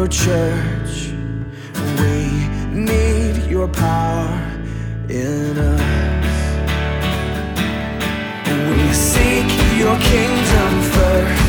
church. We need your power in us. We seek your kingdom first.